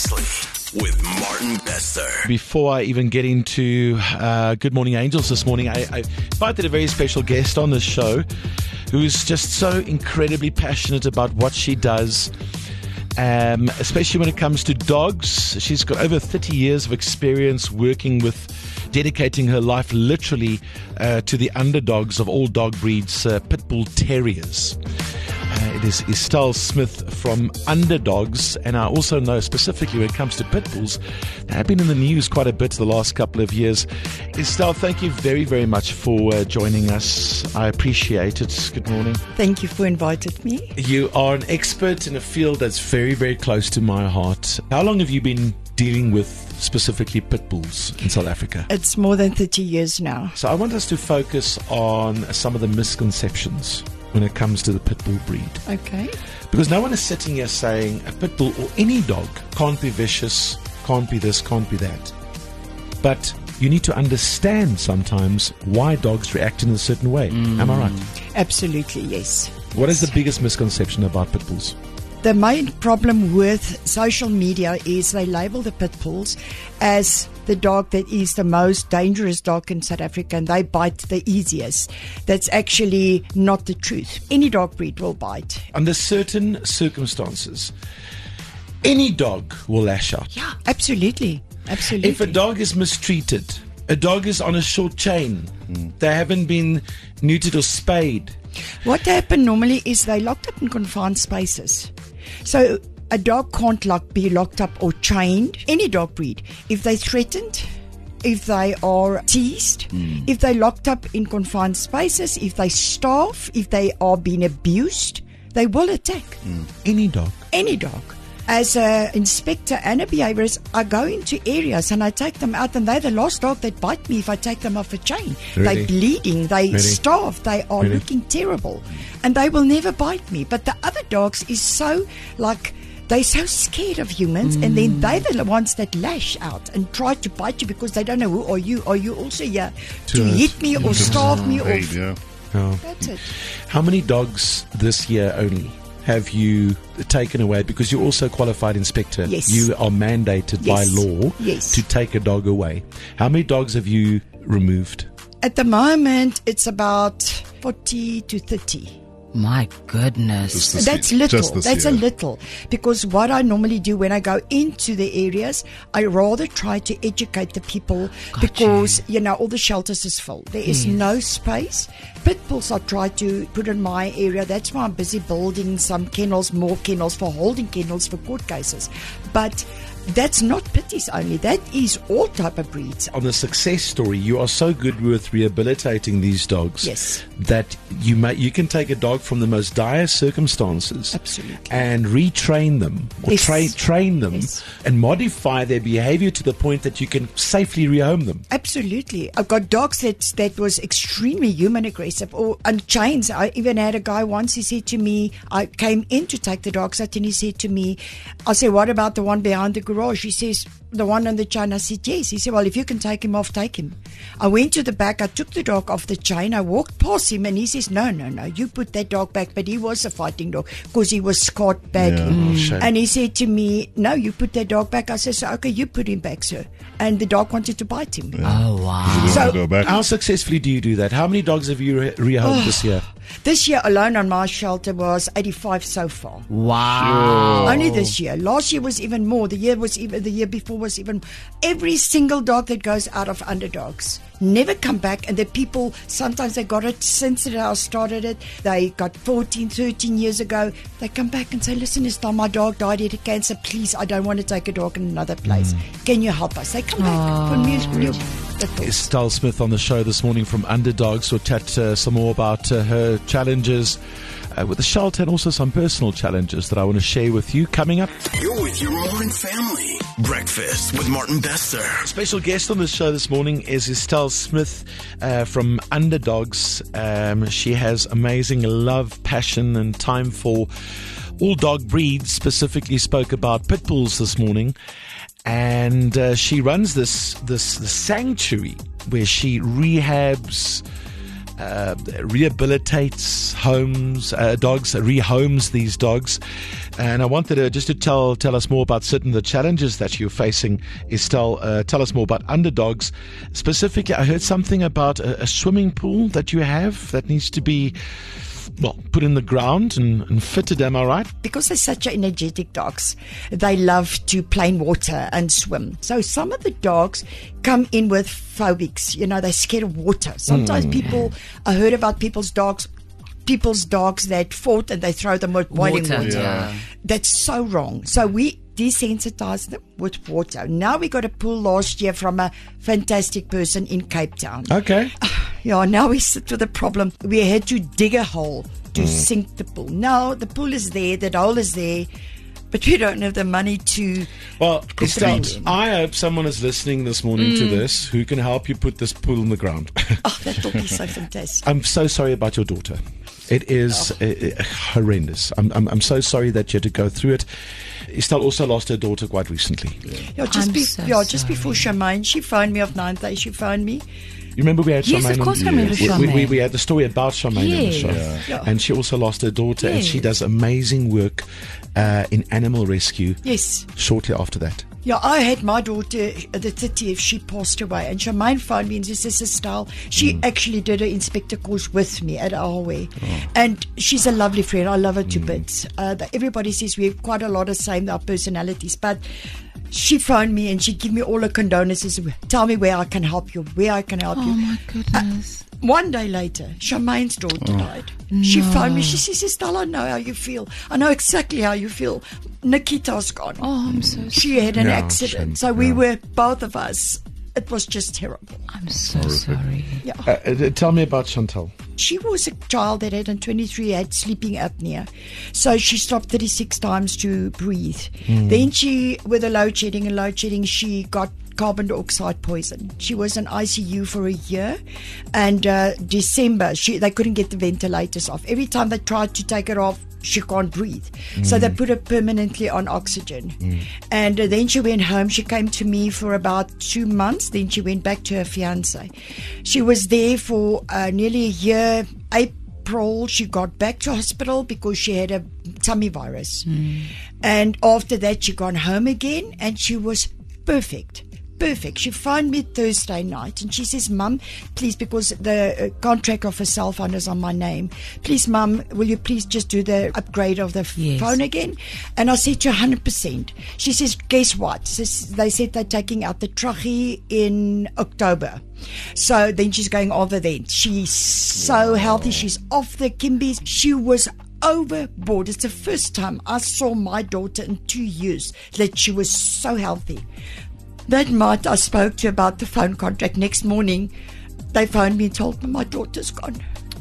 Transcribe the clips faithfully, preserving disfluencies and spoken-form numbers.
Precisely with Martin Bester. Before I even get into uh, Good Morning Angels this morning, I, I invited a very special guest on this show who's just so incredibly passionate about what she does, um, especially when it comes to dogs. She's got over thirty years of experience working with, dedicating her life literally uh, to the underdogs of all dog breeds, uh, pit bull terriers. Uh, it is Estelle Smith from Underdogs, and I also know specifically when it comes to pit bulls, they have been in the news quite a bit the last couple of years. Estelle, thank you very, very much for uh, joining us. I appreciate it. Good morning. Thank you for inviting me. You are an expert in a field that's very, very close to my heart. How long have you been dealing with specifically pit bulls in South Africa? It's more than thirty years now. So I want us to focus on some of the misconceptions when it comes to the pit bull breed. Okay. Because no one is sitting here saying a pit bull or any dog can't be vicious, can't be this, can't be that. But you need to understand sometimes why dogs react in a certain way. Mm. Am I right? Absolutely, yes. What is the biggest misconception about pit bulls? The main problem with social media is they label the pit bulls as the dog that is the most dangerous dog in South Africa, and they bite the easiest. That's actually not the truth. Any dog breed will bite. Under certain circumstances, any dog will lash out. Yeah, absolutely. Absolutely. If a dog is mistreated, a dog is on a short chain, mm. they haven't been neutered or spayed. What happens normally is they're locked up in confined spaces. So a dog can't lock, be locked up or chained. Any dog breed, if they're threatened, if they are teased, mm. if they're locked up in confined spaces, if they starve, if they are being abused, they will attack. Mm. Any dog? Any dog. As an inspector and a behaviorist, I go into areas and I take them out, and they're the last dog that bite me if I take them off a chain. Really? They're bleeding, they really? starve, they are really? looking terrible, and they will never bite me. But the other dogs is so like, they're so scared of humans, mm. and then they're the ones that lash out and try to bite you because they don't know who are you. Are you also here to, to hit me or starve me? Or f- yeah. Oh. That's it. How many dogs this year only have you taken away? Because you're also a qualified inspector. Yes. You are mandated yes. by law yes. to take a dog away. How many dogs have you removed? At the moment, it's about forty to thirty. My goodness. That's little. That's year. a little. Because what I normally do when I go into the areas, I rather try to educate the people. Got because, you. you know, all the shelters is full. There is yes. no space. Pit bulls I try to put in my area. That's why I'm busy building some kennels, more kennels for holding kennels for court cases. But that's not pitties only. That is all type of breeds. On the success story, you are so good with rehabilitating these dogs yes. that you may, you can take a dog from the most dire circumstances Absolutely. and retrain them or yes. tra- train them yes. and modify their behavior to the point that you can safely rehome them. Absolutely. I've got dogs that, that was extremely human aggressive or on chains. I even had a guy once, he said to me, I came in to take the dogs out and he said to me, I said, what about the one behind the garage? He says, the one on the chain. I said, yes. He said, well, if you can take him off, take him. I went to the back. I took the dog off the chain. I walked past him and he says, no, no, no, you put that dog back. But he was a fighting dog because he was scarred badly. Yeah, mm. And he said to me, no, you put that dog back. I said, so, okay, you put him back, sir. And the dog wanted to bite him. Yeah. Oh, wow. So, go back. How successfully do you do that? How many dogs have you re- rehomed oh, this year? This year alone on my shelter was eighty-five so far. Wow. Only this year. Last year was even more. The year was even, the year before was even. Every single dog that goes out of Underdogs never come back, and the people, sometimes they got it since I started it. They got fourteen, thirteen years ago. They come back and say, listen, it's time my dog died of cancer. Please, I don't want to take a dog in another place. Mm. Can you help us? They come back for new, new Estelle Smith on the show this morning from Underdogs. We'll chat uh, some more about uh, her challenges uh, with the shelter and also some personal challenges that I want to share with you coming up. You're with your morning family. Breakfast with Martin Bester. Special guest on the show this morning is Estelle Smith uh, from Underdogs. Um, she has amazing love, passion and time for all dog breeds. Specifically spoke about pit bulls this morning. And uh, she runs this, this this sanctuary where she rehabs uh, rehabilitates homes, uh, dogs, rehomes these dogs. And I wanted to, just to tell tell us more about certain of the challenges that you're facing. Estelle, uh, tell us more about Underdogs. Specifically, I heard something about a, a swimming pool that you have that needs to be, well, put in the ground and, and fitted, am I right? Because they're such energetic dogs, they love to play in water and swim. So some of the dogs come in with phobics. You know, they're scared of water. Sometimes Mm. people, I heard about people's dogs, people's dogs that fought and they throw them with boiling Water, water. yeah. That's so wrong. So we desensitize them with water. Now we got a pool last year from a fantastic person in Cape Town. Okay. Yeah, now we sit with a problem. We had to dig a hole to sink the pool. Now the pool is there, the hole is there, but we don't have the money to. Well, Estelle, drain. I hope someone is listening this morning to this who can help you put this pool in the ground. Oh, that will be so fantastic. I'm so sorry about your daughter. It is uh, uh, horrendous. I'm, I'm I'm so sorry that you had to go through it. Estelle also lost her daughter quite recently. Yeah, just I'm be, so yeah, just sorry. before Charmaine, she phoned me of ninth day. She phoned me. You remember we had Yes, Charmaine of course on, I remember we, we, we, Charmaine. we had the story about Charmaine Yes. on the show. Yeah. Yeah. And she also lost her daughter, and she Yes. does amazing work uh, in animal rescue Yes. shortly after that. Yeah, I had my daughter, uh, the thirtieth, she passed away. And Charmaine phoned me and said, Sister Style, she actually did her inspector course with me at Ahaway. And she's a lovely friend. I love her to bits. Uh, the- everybody says we have quite a lot of same, our personalities. But she phoned me and she gave me all her condolences. Tell me where I can help you, where I can help Oh you. my goodness. One day later, Charmaine's daughter died. She phoned me. She says, Estelle, I know how you feel. I know exactly how you feel. Nikita's gone. Oh, I'm so sorry. She had an Yeah, accident. shame. So we Yeah. were, both of us, it was just terrible. I'm so sorry. Yeah. Uh, uh, tell me about Chantal. She was a child that had, in twenty-three, had sleeping apnea. So she stopped thirty-six times to breathe. Then she, with the load shedding and load shedding, she got carbon dioxide poison. She was in I C U for a year, and uh, December she they couldn't get the ventilators off. Every time they tried to take it off, she can't breathe. So they put her permanently on oxygen. And uh, then she went home. She came to me for about two months. Then she went back to her fiance. She was there for uh, nearly a year. April, she got back to hospital because she had a tummy virus. And after that, she gone home again, and she was perfect. Perfect. She phoned me Thursday night and she says, Mum, please, because the uh, contract of her cell phone is on my name, please, Mum, will you please just do the upgrade of the f- Yes. phone again? And I said to her, one hundred percent. She says, guess what? Says, they said they're taking out the trachea in October. So then she's going over then. She's so healthy. She's off the Kimbies. She was overboard. It's the first time I saw my daughter in two years that she was so healthy. That night I spoke to her about the phone contract. Next morning, they phoned me and told me my daughter's gone.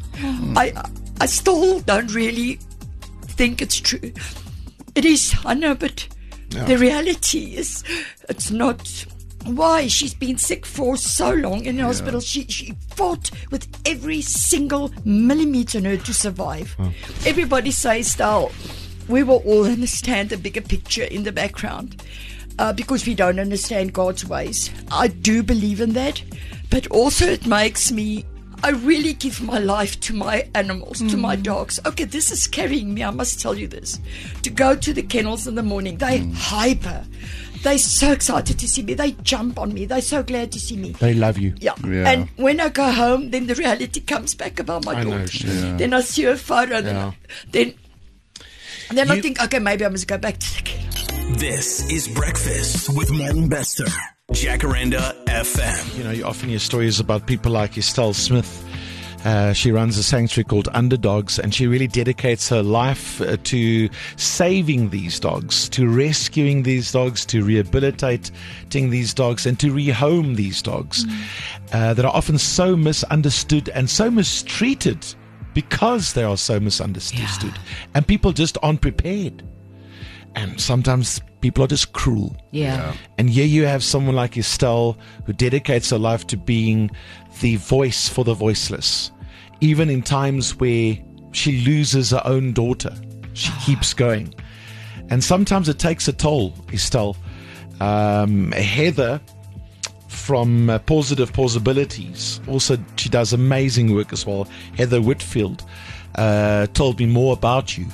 I I still don't really think it's true. It is, I know, but the reality is it's not. Why? She's been sick for so long in the hospital. She she fought with every single millimeter in her to survive. Everybody says, Style, we will all understand the bigger picture in the background. Uh, because we don't understand God's ways. I do believe in that, but also it makes me, I really give my life to my animals, to my dogs. Okay, this is carrying me, I must tell you this. To go to the kennels in the morning, they hyper. They're so excited to see me. They jump on me. They're so glad to see me. They love you. Yeah. Yeah. And when I go home, then the reality comes back about my I know, daughter. sure. Yeah. Then I see her photo, and Yeah. then, then, then I You- think, okay, maybe I must go back to the kennel. This is Breakfast with Martin Bester. Jacaranda F M. You know, you often hear stories about people like Estelle Smith. Uh, she runs a sanctuary called Underdogs, and she really dedicates her life uh, to saving these dogs, to rescuing these dogs, to rehabilitating these dogs, and to rehome these dogs uh, that are often so misunderstood and so mistreated because they are so misunderstood. And people just aren't prepared. And sometimes people are just cruel. Yeah. And here you have someone like Estelle who dedicates her life to being the voice for the voiceless. Even in times where she loses her own daughter, she keeps going. And sometimes it takes a toll, Estelle. Um, Heather from uh, Positive Possibilities. Also, she does amazing work as well. Heather Whitfield uh, told me more about you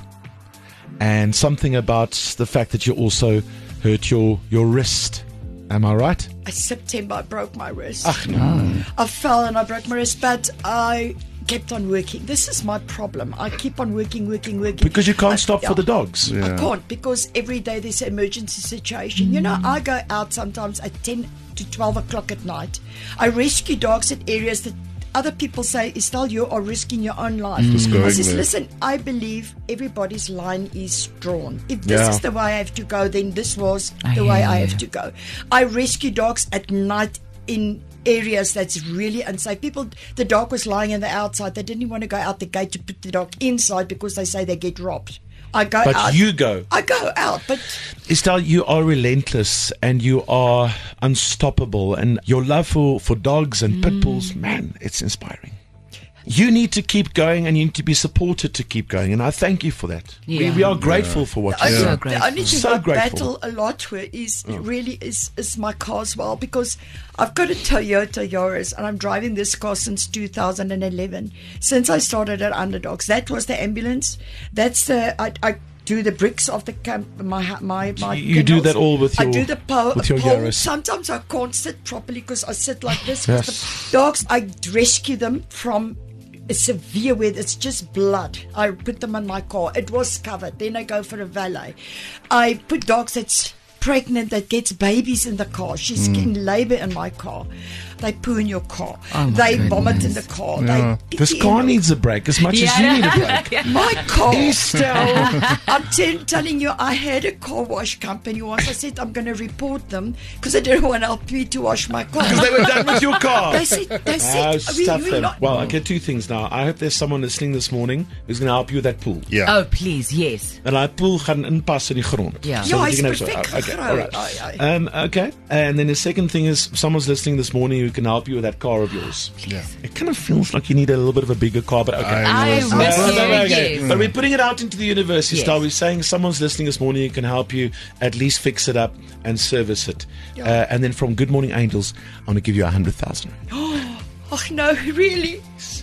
and something about the fact that you also hurt your, your wrist. Am I right? In September, I broke my wrist. Ach, no. I fell and I broke my wrist, but I kept on working. This is my problem. I keep on working, working, working. Because you can't I, stop yeah, for the dogs. I can't, because every day there's an emergency situation. You know, I go out sometimes at ten to twelve o'clock at night. I rescue dogs at areas that other people say, Estelle, you are risking your own life. Just going I says, there. listen, I believe everybody's line is drawn. If this Yeah. is the way I have to go, then this was I the way hear I you. have to go. I rescue dogs at night in areas that's really unsafe. People, the dog was lying on the outside. They didn't want to go out the gate to put the dog inside because they say they get robbed. I go But out. you go. I go out, but Estelle, you are relentless and you are unstoppable. And your love for, for dogs and pit bulls, man, it's inspiring. You need to keep going and you need to be supported to keep going. And I thank you for that. We, Yeah. we are grateful for what I you So do. think grateful. the only thing So I grateful. battle a lot with is really is, is my car as well, because I've got a Toyota Yaris and I'm driving this car since two thousand eleven. Since I started at Underdogs, that was the ambulance. That's the I. I do the bricks of the camp. My my my. You do kennels. that all with I your- do the pole. with your pole. Yaris. Sometimes I can't sit properly because I sit like this. 'Cause Yes. the dogs, I rescue them from a severe where it's just blood. I put them in my car. It was covered. Then I go for a valet. I put dogs that's pregnant that gets babies in the car. She's in labor in my car. They poo in your car. Oh my they vomit in goodness. the car. Yeah. They This pee car in needs a break as much as you need a break. my car. Estelle. I'm t- telling you, I had a car wash company once. I said I'm going to report them because I didn't want to help me to wash my car. Because they were done with your car. They said, they Oh, said, we, stuff we're them. not. Well, I get two things now. I hope there's someone listening this morning who's going to help you with that pool. Yeah. Oh, please, yes. En daai pool gaan inpas in die grond. Ja. So Ja, dat hy's jy kan nou so- perfek okay, gegrou. all right. Ai, ai. Um, okay. And then the second thing is someone's listening this morning who can help you with that car of yours. Yeah. It kind of feels like you need a little bit of a bigger car, but okay. I I know. was Uh, you, no, no, okay. yes. But we're putting it out into the universe, Yes. Estelle. We're saying someone's listening this morning who can help you at least fix it up and service it. Yeah. Uh, and then from Good Morning Angels, I'm going to give you a hundred thousand. Oh no, really?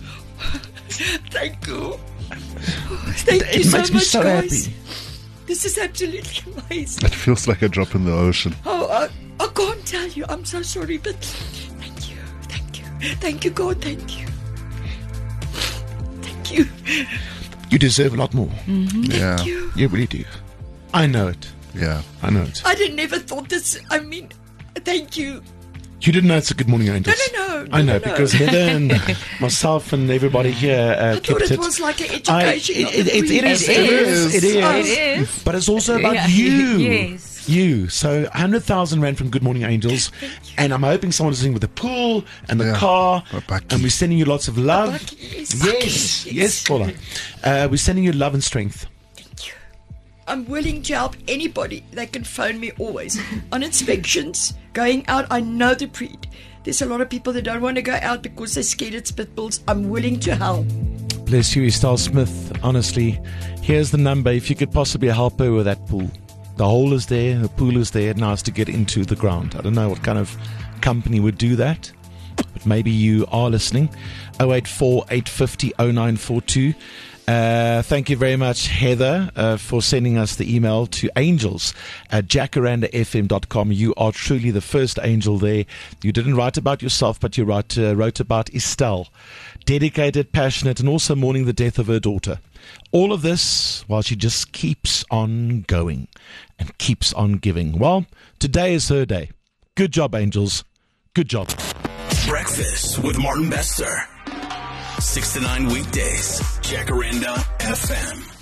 Thank you. Thank It you so makes me much, so guys. happy. This is absolutely amazing. It feels like a drop in the ocean. Oh, I, I can't tell you. I'm so sorry, but thank you, thank you, thank you, God, thank you, thank you, You deserve a lot more. Yeah. thank you. You really do. I know it. Yeah. I know it. I didn't never thought this. I mean, thank you. You didn't know it's a Good Morning Angels. No, no, no, I no, know no, no. because Heather and myself and everybody here uh, I thought kept it was like an I- education. it, it, it is. It It is. is. It is. Oh. It is. But it's also about Yeah. you. Yes. You. So one hundred thousand rand from Good Morning Angels. And I'm hoping someone's listening with the pool and the Yeah. car. A bakkie. And we're sending you lots of love. bakkie, yes. Yes. Bakkie, Yes, yes. Paula. Uh, we're sending you love and strength. Thank you. I'm willing to help anybody. They can phone me always. On inspections, going out, I know the breed. There's a lot of people that don't want to go out because they're scared it's pit bulls. I'm willing to help. Bless you, Estelle Smith. Honestly, here's the number. If you could possibly help her with that pool. The hole is there, the pool is there. Now it's to get into the ground. I don't know what kind of company would do that, but maybe you are listening. oh eight four, eight five zero, oh nine four two. Uh, thank you very much, Heather, uh, for sending us the email to angels at jacaranda f m dot com. You are truly the first angel there. You didn't write about yourself, but you write, uh, wrote about Estelle. Dedicated, passionate, and also mourning the death of her daughter. All of this while she just keeps on going and keeps on giving. Well, today is her day. Good job, angels. Good job. Breakfast with Martin Bester. Six to nine weekdays. Jacaranda F M.